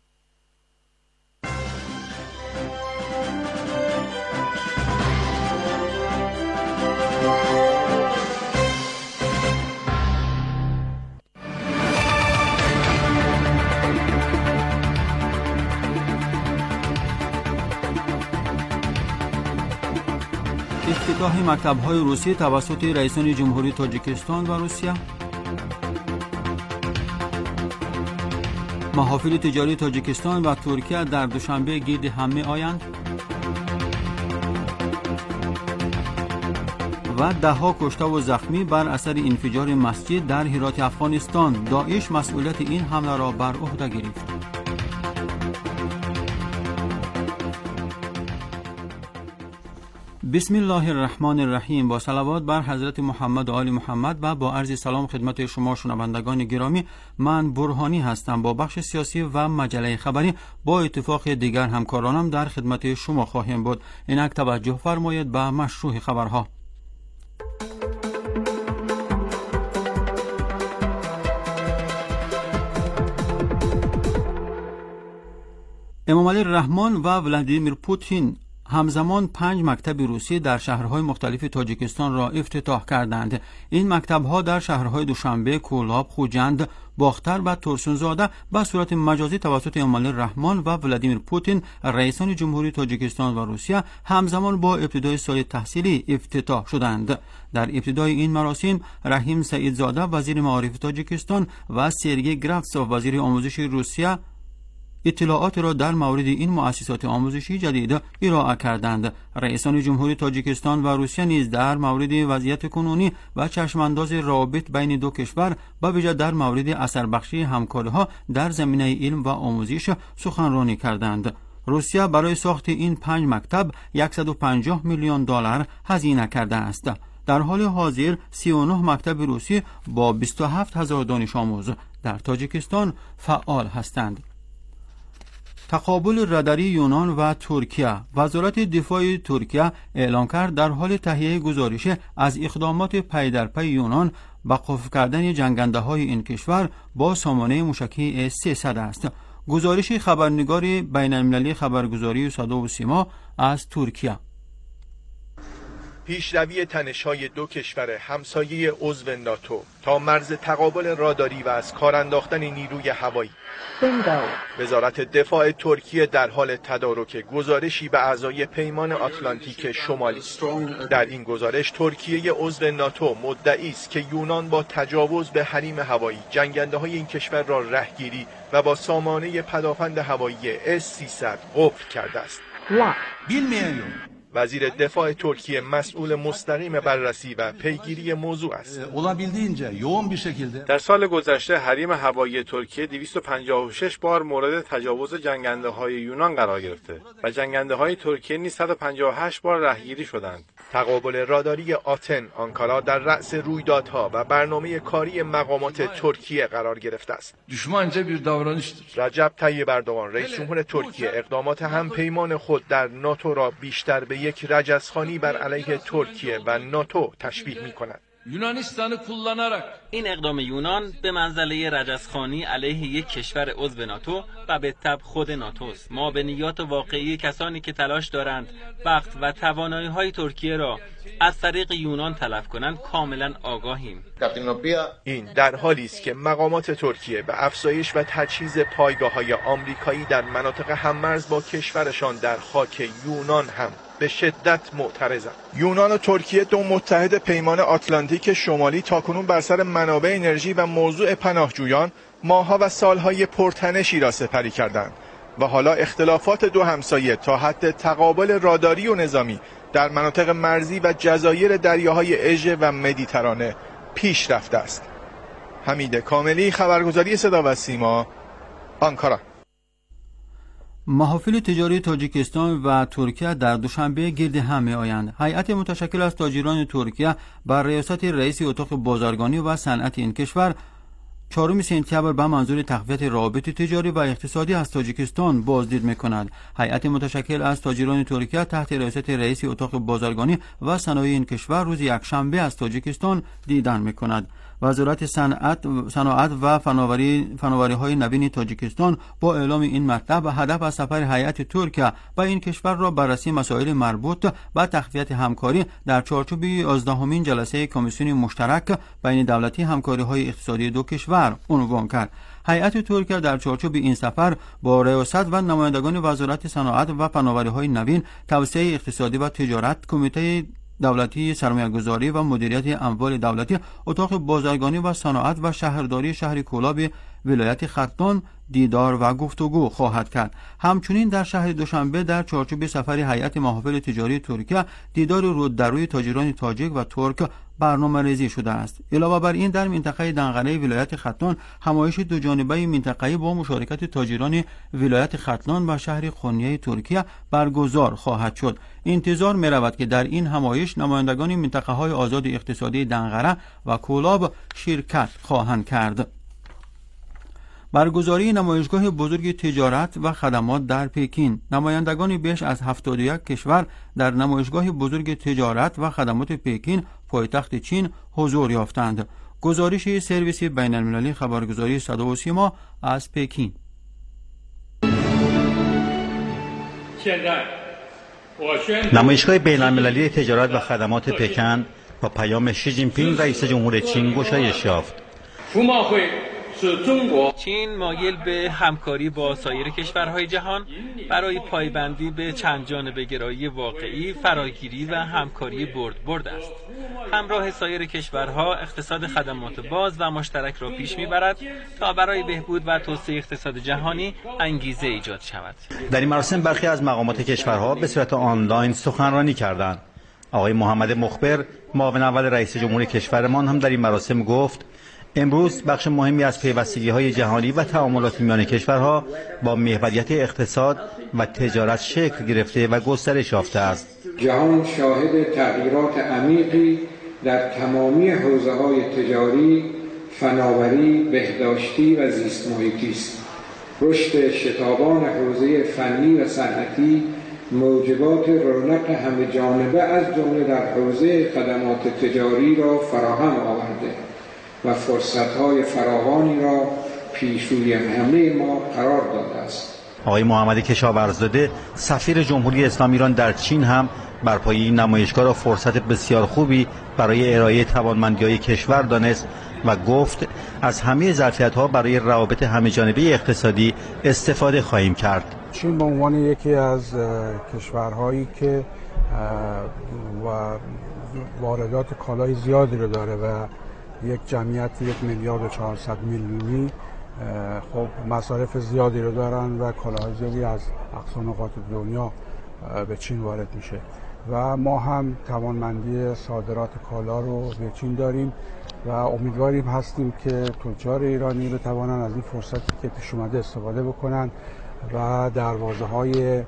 افتتاح مکتب‌های روسی توسط رئیسان جمهوری تاجیکستان و روسیه. محافل تجاری تاجیکستان و ترکیه در دوشنبه گرد همه آیند و ده ها کشته و زخمی بر اثر انفجار مسجد در هرات افغانستان. داعش مسئولیت این حمله را بر عهده گرفت. بسم الله الرحمن الرحیم. با صلوات بر حضرت محمد و آل محمد و با عرض سلام خدمت شما شنوندگان گرامی، من برهانی هستم. با بخش سیاسی و مجله خبری با اتفاق دیگر همکارانم در خدمت شما خواهیم بود. اینک توجه فرمایید به مشروع خبرها. امام علی رحمان و ولادیمیر پوتین همزمان پنج مکتب روسی در شهرهای مختلف تاجیکستان را افتتاح کردند. این مکتب‌ها در شهرهای دوشنبه، کولاب، خوجند، باختر و ترسونزاده به صورت مجازی توسط امام علی رحمان و ولادیمیر پوتین رئیسان جمهوری تاجیکستان و روسیه همزمان با ابتدای سال تحصیلی افتتاح شدند. در ابتدای این مراسم رحیم سعیدزاده وزیر معارف تاجیکستان و سرگئی گرافسوف وزیر آموزش روسیه اطلاعات را در مورد این مؤسسات آموزشی جدید ارائه کردند. رئیسان جمهوری تاجیکستان و روسیه نیز در مورد وضعیت کنونی و چشمانداز روابط بین دو کشور به ویژه در مورد اثر بخشی همکاری‌ها در زمینه علم و آموزش سخنرانی کردند. روسیه برای ساخت این پنج مکتب صد و پنجاه میلیون دلار هزینه کرده است. در حال حاضر سی و نه مکتب روسی با بیست و هفت هزار دانش آموز در تاجیکستان فعال هستند. تقابل راداری یونان و ترکیه. وزارت دفاع ترکیه اعلام کرد در حال تهیه گزارش از اقدامات پی در پی یونان به قفل کردن جنگنده های این کشور با سامانه موشکی اس سیصد است. گزارش خبرنگار بین المللی خبرگزاری صدا و سیما از ترکیه. پیشروی تنش‌های دو کشور همسایه عضو ناتو تا مرز تقابل راداری و از کار انداختن نیروی هوایی. وزارت دفاع ترکیه در حال تدارک گزارشی به اعضای پیمان آتلانتیک شمالی. در این گزارش ترکیه عضو ناتو مدعی است که یونان با تجاوز به حریم هوایی جنگنده‌های این کشور را رهگیری و با سامانه پدافند هوایی اس سیصد قفل کرده است. وزیر دفاع ترکیه مسئول مستقیم بررسی و پیگیری موضوع است. در سال گذشته حریم هوایی ترکیه دویست و پنجاه و شش بار مورد تجاوز جنگنده‌های یونان قرار گرفته و جنگنده‌های ترکیه نیز صد و پنجاه و هشت بار رهگیری شدند. تقابل راداری آتن آنکارا در رأس رویدادها و برنامه کاری مقامات ترکیه قرار گرفته است. رجب طیب اردوغان رئیس جمهور ترکیه اقدامات همپیمان خود در ناتو را بیشتر به یک رجزخوانی بر علیه ترکیه و ناتو تشبیه می‌کند. این اقدام یونان به منزله رجزخوانی علیه یک کشور عضو ناتو و به تبع خود ناتوست. ما به نیات واقعی کسانی که تلاش دارند وقت و توانایی‌های ترکیه را از طریق یونان تلف کنند کاملا آگاهیم. این در حالی است که مقامات ترکیه به افزایش و تجهیز پایگاه‌های آمریکایی در مناطق هممرز با کشورشان در خاک یونان هم به شدت معترضند. یونان و ترکیه دو متحد پیمان آتلانتیک شمالی تاکنون بر سر منابع انرژی و موضوع پناهجویان ماه‌ها و سال‌های پرتنشی را سپری کردند و حالا اختلافات دو همسایه تا حد تقابل راداری و نظامی در مناطق مرزی و جزایر دریاهای اژه و مدیترانه پیش رفته است. حمید کاملی، خبرگزاری صدا و سیما، آنکارا. محافل تجاری تاجیکستان و ترکیه در دوشنبه گرد هم می‌آیند. هیئت متشکل از تاجران ترکیه بر ریاست رئیس اتاق بازرگانی و صنعت این کشور چهارم سپتامبر به منظور تقویت روابط تجاری و اقتصادی از تاجیکستان بازدید می‌کند. هیئت متشکل از تاجران ترکیه تحت ریاست رئیس اتاق بازرگانی و صنایع این کشور روز یکشنبه از تاجیکستان دیدن می‌کند. وزارت صنعت صنعت و فناوری فناوری‌های نوین تاجیکستان با اعلام این مطلب هدف از سفر هیئت ترکیه به این کشور را بررسی مسائل مربوط به تقویت همکاری در چارچوب یازدهمین جلسه کمیسیون مشترک بین دولتی همکاری‌های اقتصادی دو کشور عنوان کرد. هیئت ترکیه در چارچوب این سفر با ریاست و نمایندگان وزارت صنعت و فناوری‌های نوین، توسعه اقتصادی و تجارت، کمیته دولتی سرمایه‌گذاری و مدیریت اموال دولتی، اتاق بازرگانی و صنعت و شهرداری شهر کولاب ولایت ختان دیدار و گفتگو خواهد کرد. همچنین در شهر دوشنبه در چارچوب سفر هیئت محافل تجاری ترکیه دیدار رودروی تاجران تاجیک و ترک برنامه ریزی شده است. علاوه بر این در منطقه دنقره ولایت ختان همایش دو جانبه منطقه‌ای با مشارکت تاجران ولایت ختان و شهر خونیه ترکیه برگزار خواهد شد. انتظار می‌رود که در این همایش نمایندگان منطقه‌های آزاد اقتصادی دنقره و کولاب شرکت خواهند کرد. برگزاری نمایشگاه بزرگ تجارت و خدمات در پکین. نمایندگان بیش از هفتاد و یک کشور در نمایشگاه بزرگ تجارت و خدمات پکین پایتخت چین حضور یافتند. گزارش سرویس بین المللی خبرگزاری صدا و سیما از پکین. نمایشگاه بین المللی تجارت و خدمات پکن با پیام شی جین پینگ رئیس جمهور چین گشایش یافت. چین مایل به همکاری با سایر کشورهای جهان برای پایبندی به چند جانبه گرایی واقعی، فراگیری و همکاری برد برد است. همراه سایر کشورها اقتصاد خدمات باز و مشترک را پیش میبرد تا برای بهبود و توسعه اقتصاد جهانی انگیزه ایجاد شود. در این مراسم برخی از مقامات کشورها به صورت آنلاین سخنرانی کردند. آقای محمد مخبر، معاون اول رئیس جمهور کشورمان، هم در این مراسم گفت امروز بخش مهمی از پیوستگی‌های جهانی و تعاملات میان کشورها با محوریت اقتصاد و تجارت شکل گرفته و گسترش یافته است. جهان شاهد تغییرات عمیقی در تمامی حوزه‌های تجاری، فناوری، بهداشتی و زیست محیطی است. رشد شتابان حوزه فنی و صنعتی موجبات رونق همه جانبه از جمله در حوزه خدمات تجاری را فراهم آورده و فرصت‌های فراوانی را پیش روی همه ما قرار داده است. آقای محمد کشاورزاده، سفیر جمهوری اسلامی ایران در چین، هم برپایی این نمایشگاه را فرصت بسیار خوبی برای ارائه توانمندی‌های کشور دانست و گفت از همه ظرفیت‌ها برای روابط همه‌جانبه اقتصادی استفاده خواهیم کرد. چین به عنوان یکی از کشورهایی که و واردات کالای زیادی رو داره و یک جمعیت یک میلیارد و چهارصد میلیونی، خب مصارف زیادی رو دارن و کالاهای زیادی از اقصا نقاط دنیا به چین وارد میشه و ما هم توانمندی صادرات کالا رو به چین داریم و امیدواریم هستیم که تجار ایرانی بتوانند از این فرصتی که پیش اومده استفاده بکنن و دروازه‌های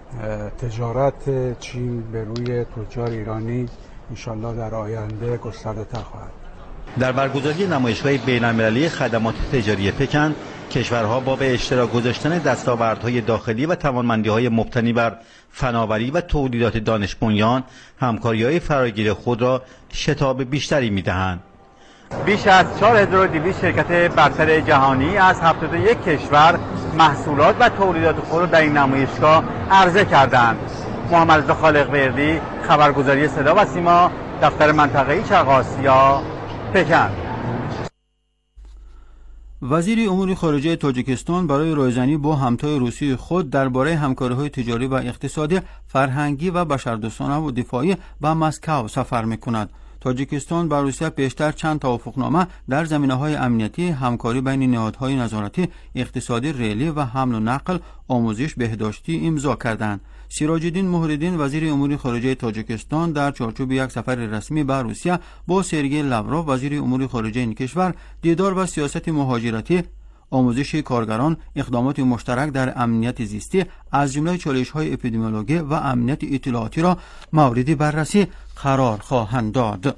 تجارت چین به روی تجار ایرانی انشالله در آینده گسترده تر خواهد. در برگزاری نمایشگاه بین‌المللی خدمات تجاری پکن، کشورها با به اشتراک گذاشتن دستاوردهای داخلی و توانمندی‌های مبتنی بر فناوری و تولیدات دانش بنیان، همکاری‌های فراگیر خود را شتاب بیشتری می‌دهند. بیش از چهار هزار و دویست شرکت برتر جهانی از هفتاد و یک کشور محصولات و تولیدات خود را در این نمایشگاه عرضه کردند. محمد رضا خالق‌وردی، خبرگزاری صدا و سیما، دفتر منطقه‌ای شرق آسیا، پکن. وزیر امور خارجه تاجیکستان برای رایزنی با همتای روسی خود درباره همکاری‌های تجاری و اقتصادی، فرهنگی و بشردوستانه و دفاعی به مسکو سفر می‌کند. تاجیکستان با روسیه پیشتر چند توافقنامه در زمینه‌های امنیتی، همکاری بین نهادهای نظارتی، اقتصادی، ریلی و حمل و نقل، آموزش، بهداشتی امضا کردند. سیراج الدین مهرالدین وزیر امور خارجه تاجیکستان در چارچوب یک سفر رسمی به روسیه با سرگئی لاوروف وزیر امور خارجه این کشور دیدار و سیاست مهاجرتی، آموزش کارگران، اقدامات مشترک در امنیت زیستی از جمله چالش‌های اپیدمیولوژی و امنیت اطلاعاتی را مورد بررسی قرار خواهند داد.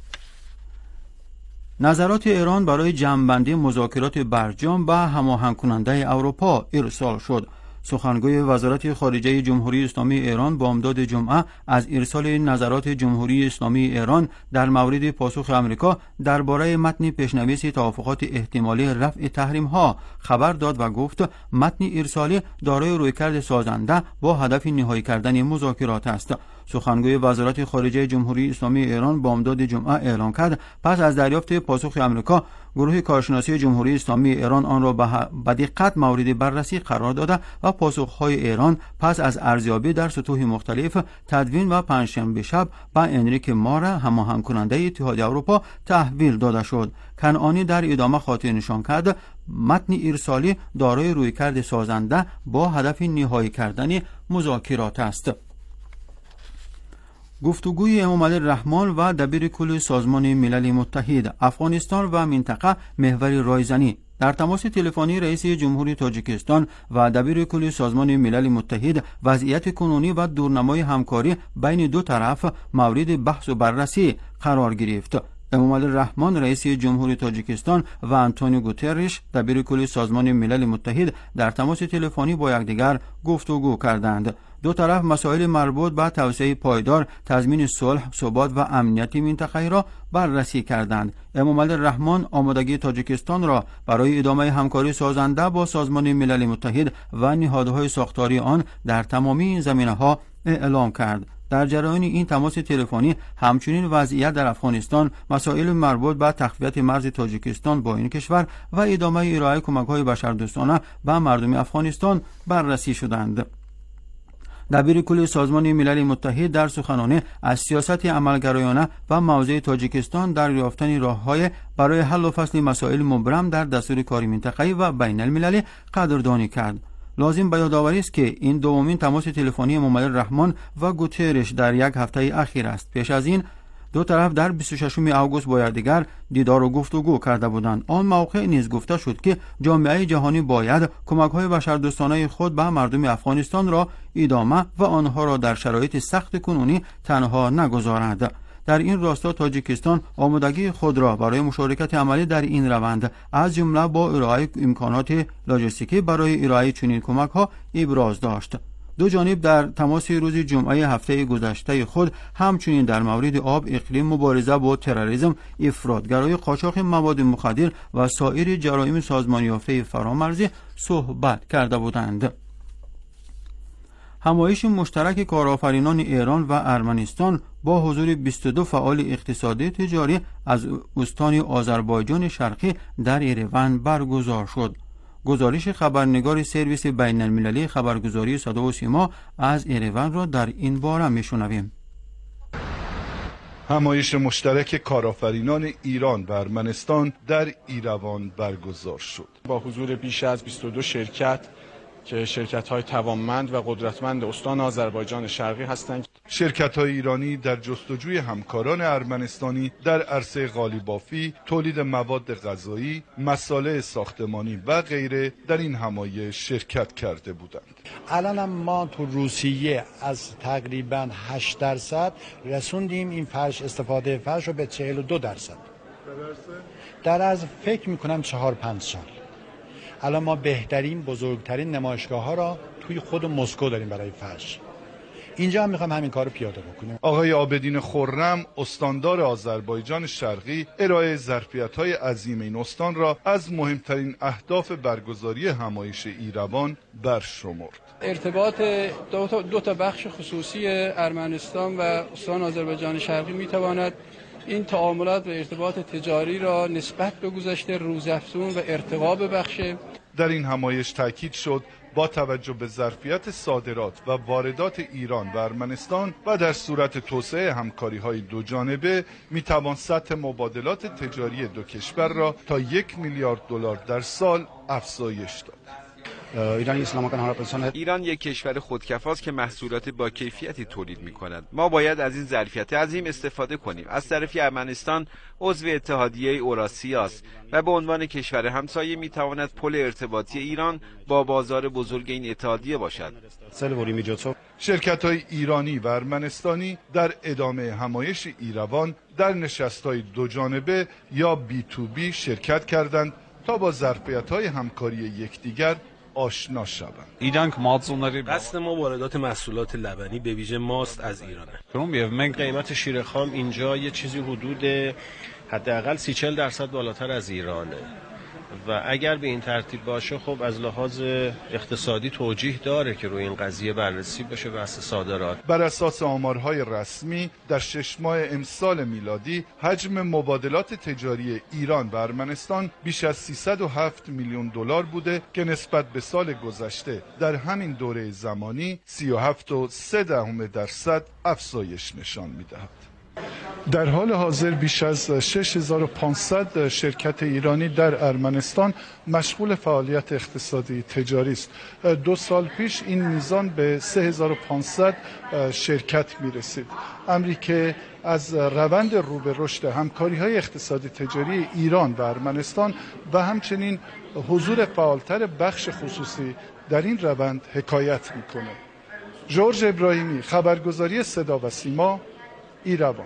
نظرات ایران برای جمع‌بندی مذاکرات برجام به هماهنگ کننده اروپا ارسال شد. سخنگوی وزارت خارجه جمهوری اسلامی ایران بامداد جمعه از ارسال نظرات جمهوری اسلامی ایران در مورد پاسخ امریکا درباره متن پیشنویس توافقات احتمالی رفع تحریم ها خبر داد و گفت متن ارسالی دارای رویکرد سازنده با هدف نهایی کردن مذاکرات است. سخنگوی وزارت خارجه جمهوری اسلامی ایران بامداد جمعه اعلام کرد پس از دریافت پاسخ امریکا، گروه کارشناسی جمهوری اسلامی ایران آن را به دقت مورد بررسی قرار داده و پاسخهای ایران پس از ارزیابی در سطوح مختلف تدوین و پنجشنبه شب به انریک مار، هماهنگ کننده اتحادیه اروپا تحویل داده شد. کنعانی در ادامه خاطر نشان کرد متن ارسالی دارای رویکرد سازنده با هدف نهایی کردن مذاکرات است. گفتگوی امامعلی رحمان و دبیر کل سازمان ملل متحد، افغانستان و منطقه محور رایزنی. در تماس تلفنی رئیس جمهوری تاجیکستان و دبیر کل سازمان ملل متحد وضعیت کنونی و دورنمای همکاری بین دو طرف مورد بحث و بررسی قرار گرفت. امامعلی رحمان رئیس جمهوری تاجیکستان و آنتونیو گوترش دبیر کل سازمان ملل متحد در تماس تلفنی با یکدیگر گفتگو کردند. دو طرف مسائل مربوط به توسعه پایدار، تضمین صلح، ثبات و امنیت منطقه‌ای را بررسی کردند. امامعلی رحمان آمادگی تاجیکستان را برای ادامه همکاری سازنده با سازمان ملل متحد و نهادهای ساختاری آن در تمامی این زمینه‌ها اعلام کرد. در جریان این تماس تلفنی همچنین وضعیت در افغانستان، مسائل مربوط به تقویت مرز تاجیکستان با این کشور و ادامه ارائه کمک‌های بشردوستانه به مردم افغانستان بررسی شدند. دبیر کل سازمان ملل متحد در سخنانه از سیاست عملگرایانه و موضع تاجیکستان در یافتن راه‌های برای حل و فصل مسائل مبرم در دستور کاری منطقه‌ای و بین المللی قدردانی کرد. لازم به یادآوری است که این دومین تماس تلفنی امامعلی رحمان و گوترش در یک هفته اخیر است. پیش از این دو طرف در بیست و ششم آگوست با یکدیگر دیدار و گفتگو کرده بودند. آن موقع نیز گفته شد که جامعه جهانی باید کمک‌های بشردوستانه خود به مردم افغانستان را ادامه و آنها را در شرایط سخت کنونی تنها نگذارد. در این راستا تاجیکستان آمادگی خود را برای مشارکت عملی در این روند از جمله با ارائه امکانات لاجستیکی برای ارائه چنین کمک‌ها ابراز داشت. دو جانب در تماس روز جمعه هفته گذشته خود همچنین در مورد آب، اقلیم، مبارزه با تروریسم، افراطگرایی، قاچاق مواد مخدر و سایر جرایم سازمان یافته فرامرزی صحبت کرده بودند. همایش مشترک کارآفرینان ایران و ارمنستان با حضور بیست و دو فعال اقتصادی تجاری از استان آذربایجان شرقی در ایروان برگزار شد. گزارش خبرنگار سرویس بین المللی خبرگزاری صدا و سیما از ایروان را در این باره میشنویم. همایش مشترک کارآفرینان ایران و ارمنستان در ایروان برگزار شد. با حضور بیش از بیست و دو شرکت که شرکت‌های توانمند و قدرتمند استان آذربایجان شرقی هستند. شرکت‌های ایرانی در جستجوی همکاران ارمنستانی در عرصه قالیبافی، تولید مواد غذایی، مصالح ساختمانی و غیره در این همایش شرکت کرده بودند. الان ما تو روسیه از تقریباً هشت درصد رسوندیم این فرش استفاده فرش رو به چهل و دو درصد. در از فکر می‌کنم چهار پنج سال. الان ما بهترین بزرگترین نمایشگاه ها را توی خود مسکو داریم برای فرش. اینجا هم میخوام همین کار رو پیاده بکنیم. آقای عابدین خرم استاندار آذربایجان شرقی ارائه ظرفیت‌های عظیم این استان را از مهمترین اهداف برگزاری همایش ایروان برشمرد. ارتباط دو تا, دو تا بخش خصوصی ارمنستان و استان آذربایجان شرقی میتواند این تعاملات و ارتباط تجاری را نسبت به گذشته روزافزون و ارتقا ببخشه. در این همایش تاکید شد با توجه به ظرفیت صادرات و واردات ایران و ارمنستان و در صورت توسعه همکاری‌های دو جانبه میتوان سطح مبادلات تجاری دو کشور را تا یک میلیارد دلار در سال افزایش داد. ایران یک کشور خودکفاست که محصولات با کیفیتی تولید می‌کند. ما باید از این ظرفیت عظیم استفاده کنیم. از طرفی ارمنستان عضو اتحادیه اوراسیا است و به عنوان کشور همسایه می‌تواند پل ارتباطی ایران با بازار بزرگ این اتحادیه باشد. شرکت‌های ایرانی و ارمنستانی در ادامه همایش ایروان در نشست‌های دو جانبه یا بی تو بی شرکت کردند تا با ظرفیت‌های همکاری یکدیگر آشنا شوند. قصد ما واردات محصولات لبنی به ویژه ماست از ایرانه. من قیمت شیر خام اینجا یه چیزی حدود حداقل سی چهل درصد بالاتر از ایرانه و اگر به این ترتیب باشه خب از لحاظ اقتصادی توجیه داره که روی این قضیه بررسی بشه بحث صادرات. بر اساس آمارهای رسمی در شش ماه امسال میلادی حجم مبادلات تجاری ایران و ارمنستان بیش از سیصد و هفت میلیون دلار بوده که نسبت به سال گذشته در همین دوره زمانی سی و هفت و سه دهم درصد افزایش نشان می‌دهد. در حال حاضر بیش از شش هزار و پانصد شرکت ایرانی در ارمنستان مشغول فعالیت اقتصادی تجاری است. دو سال پیش این میزان به سه هزار و پانصد شرکت می رسید. امری که از روند رو به رشد همکاری‌های اقتصادی تجاری ایران و ارمنستان و همچنین حضور فعالتر بخش خصوصی در این روند حکایت می‌کنه. جورج ابراهیمی، خبرگزاری صدا و سیما، ایروان.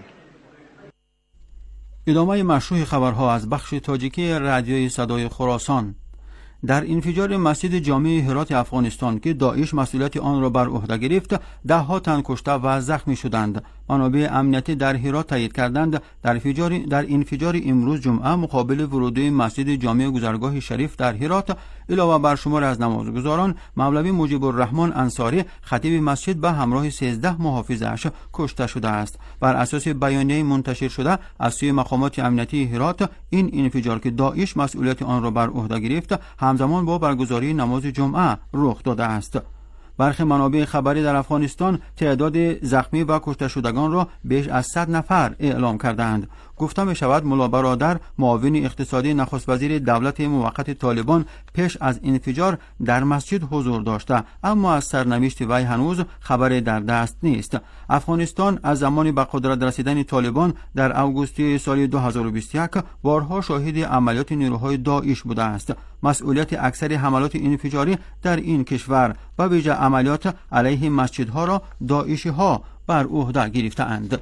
ادامه مشروع خبرها از بخش تاجیکی رادیوی صدای خراسان. در انفجار مسجد جامع هرات افغانستان که داعش مسئولیت آن را بر عهده گرفت، ده ها تن کشته و زخمی شدند. منابع امنیتی در هرات تایید کردند در انفجار در انفجار امروز جمعه مقابل ورودی مسجد جامع گذرگاه شریف در هرات، علاوه بر شمار از نمازگزاران، مولوی مجیب الرحمن انصاری خطیب مسجد به همراه سیزده محافظش کشته شده است. بر اساس بیانیه منتشر شده از سوی مقامات امنیتی هرات، این انفجار که داعش مسئولیت آن را بر عهده گرفت همزمان با برگزاری نماز جمعه رخ داده است. برخی منابع خبری در افغانستان تعداد زخمی و کشته شدگان را بیش از صد نفر اعلام کردند. گفته می شود ملا برادر، معاون اقتصادی نخست وزیر دولت موقت طالبان، پیش از انفجار در مسجد حضور داشته، اما از سرنوشت وی هنوز خبری در دست نیست. افغانستان از زمانی به قدرت رسیدن طالبان در اوگوست سال دو هزار و بیست و یک بارها شاهد عملیات نیروهای داعش بوده است. مسئولیت اکثر حملات انفجاری در این کشور و ویژه عملیات علیه مسجدها را داعشی ها بر عهده گرفته‌اند.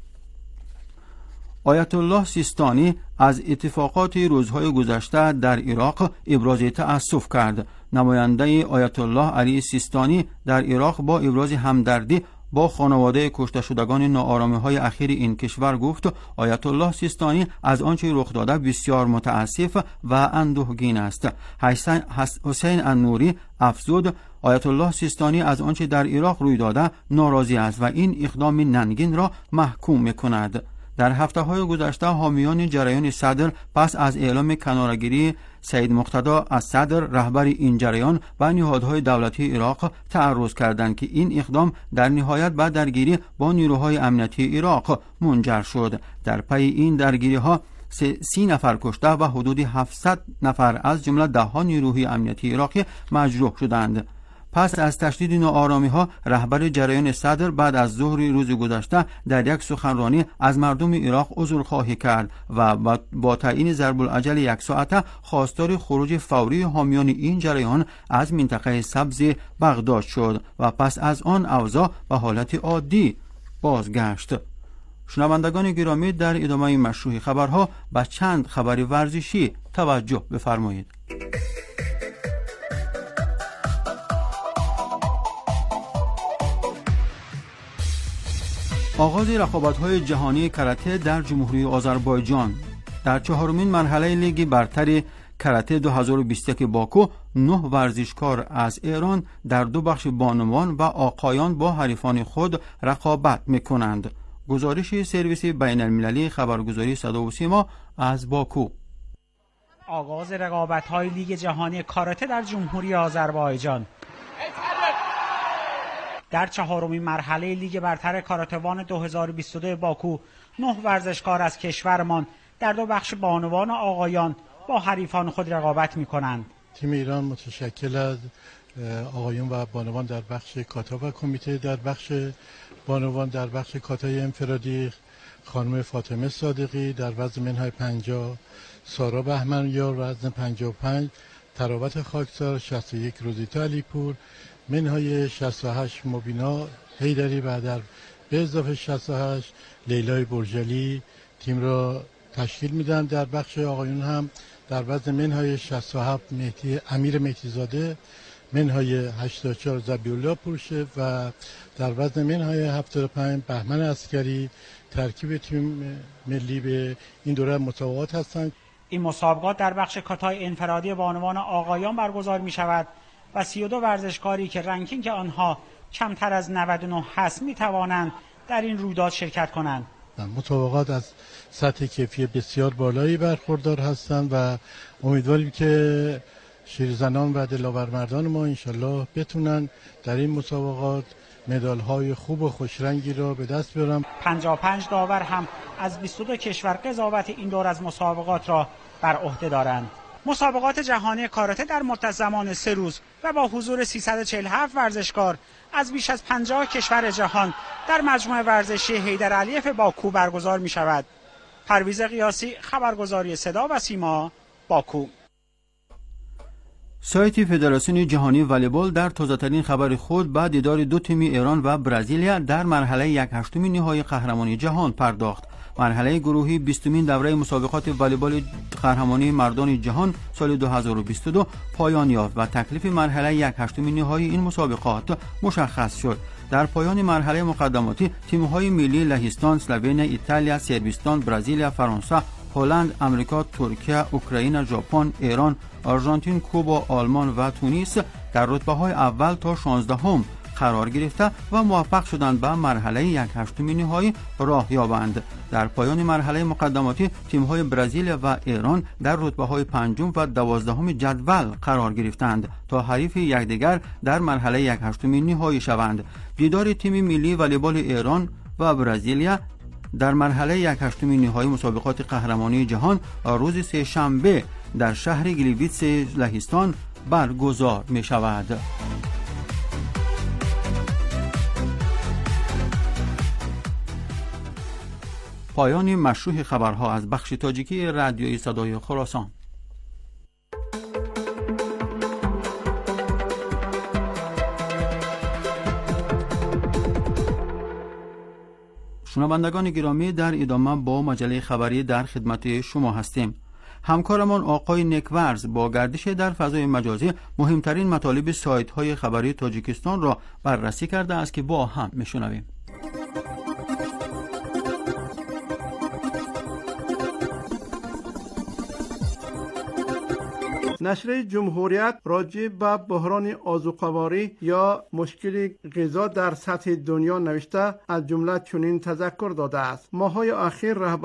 آیت الله سیستانی از اتفاقات روزهای گذشته در عراق ابراز تأسف کرد. نماینده آیت الله علی سیستانی در عراق با ابراز همدردی با خانواده کشته شدگان ناآرامی‌های اخیر این کشور گفت آیت الله سیستانی از آنچه رخ داده بسیار متاسف و اندوهگین است. حسین النوری افزود آیت الله سیستانی از آنچه در عراق روی داده ناراضی است و این اقدام ننگین را محکوم می‌کند. در هفته‌های گذشته حامیان جریان صدر پس از اعلام کناره‌گیری سید مقتدا از صدر رهبر این جریان و نهادهای دولتی عراق تعرض کردند که این اقدام در نهایت به درگیری با نیروهای امنیتی عراق منجر شد. در پی این درگیری‌ها سی نفر کشته و حدود هفتصد نفر از جمله ده ها نیروهای امنیتی عراقی مجروح شدند. پس از تشدید ناآرامی‌ها رهبر جریان صدر بعد از ظهر روز گذشته در یک سخنرانی از مردم عراق عذرخواهی کرد و با تعیین ضرب الاجل یک ساعته خواستار خروج فوری حامیان این جریان از منطقه سبز بغداد شد و پس از آن اوضاع به حالت عادی بازگشت. شنوندگان گرامی، در ادامه مشروع خبرها به چند خبر ورزشی توجه بفرمایید. آغاز رقابت‌های جهانی کاراته در جمهوری آذربایجان. در چهارمین مرحله لیگ برتر کاراته دو هزار و بیست و یک باکو نه ورزشکار از ایران در دو بخش بانوان و آقایان با حریفان خود رقابت می‌کنند. گزارش سرویس بین المللی خبرگزاری صدا و سیما از باکو. آغاز رقابت‌های لیگ جهانی کاراته در جمهوری آذربایجان. در چهارمین مرحله لیگ برتر کاراته‌وان دو هزار و بیست و دو باکو نه ورزشکار از کشورمان در دو بخش بانوان و آقایان با حریفان خود رقابت می‌کنند. تیم ایران متشکل از آقایان و بانوان در بخش کاتا و کمیته. در بخش بانوان در بخش کاتای انفرادی خانم فاطمه صادقی در وزن منهای پنجاه، سارا بهمنیار وزن پنجاه و پنج، تراوت خاکسار شصت و یک، روزیتا علیپور منهای شصت و هشت، مبینا حیدری و در به اضافه شصت و هشت لیلای برجلی تیم را تشکیل میدن. در بخش آقایون هم در وزن منهای شصت و هفت مهدی امیر مهدیزاده، منهای هشتاد و چهار زبی‌الله پورشه و در وزن منهای هفتاد و پنج بهمن عسکری ترکیب تیم ملی به این دوره مسابقات هستند. این مسابقات در بخش کاتای انفرادی بانوان آقایان برگزار می شود و سی و دو ورزشکاری که رنکینگ آنها کمتر از نود و نه هست می توانند در این رویداد شرکت کنند. مسابقات از سطح کیفی بسیار بالایی برخوردار هستند و امیدواریم که شیرزنان و دلاورمردان ما انشالله بتونن در این مسابقات مدال‌های خوب و خوشرنگی را به دست بیارن. پنجاه و پنج داور هم از بیست و دو کشور قضاوت این دور از مسابقات را بر عهده دارند. مسابقات جهانی کاراته در مدت زمان سه روز و با حضور سیصد و چهل و هفت ورزشکار از بیش از پنجاه کشور جهان در مجمع ورزشی حیدرعلیف باکو برگزار می شود. پرویز قیاسی، خبرگزاری صدا و سیما، باکو. سایت فدراسیون جهانی والیبال در تازه‌ترین خبر خود به دیدار دو تیم ایران و برزیلیا در مرحله یک هشتم نهایی قهرمانی جهان پرداخت. مرحله گروهی بیستمین دوره مسابقات والیبال قهرمانی مردان جهان سال دو هزار و بیست و دو پایان یافت و تکلیف مرحله یک هشتم نهایی این مسابقات مشخص شد. در پایان مرحله مقدماتی تیم‌های ملی لهستان، اسلوونیا، ایتالیا، صربستان، برزیل، فرانسه، هلند، آمریکا، ترکیه، اوکراین، ژاپن، ایران، آرژانتین، کوبا، آلمان و تونس در رتبه‌های اول تا شانزدهم قرار گرفته و موفق شدند به مرحله یک هشتم نهایی راه یابند. در پایان مرحله مقدماتی تیم‌های برزیل و ایران در رتبه‌های پنجم و دوازدهم جدول قرار گرفتند تا حریف یکدیگر در مرحله یک هشتم نهایی شوند. دیدار تیم ملی والیبال ایران و برزیلیا در مرحله یک هشتم نهایی مسابقات قهرمانی جهان روز سه شنبه در شهر گلیویتس لهستان برگزار می شود. پایان مشروع خبرها از بخش تاجیکی رادیوی صدای خراسان. شنوندگان گرامی، در ادامه با مجله خبری در خدمت شما هستیم. همکارمان آقای نکورز با گردش در فضای مجازی مهمترین مطالب سایت های خبری تاجیکستان را بررسی کرده است که با هم میشنویم. نشریه جمهوریت راجع به بحران آذوقه‌واری یا مشکل غذا در سطح دنیا نوشته، از جمله چنین تذکر داده است: ماه‌های اخیر رهبر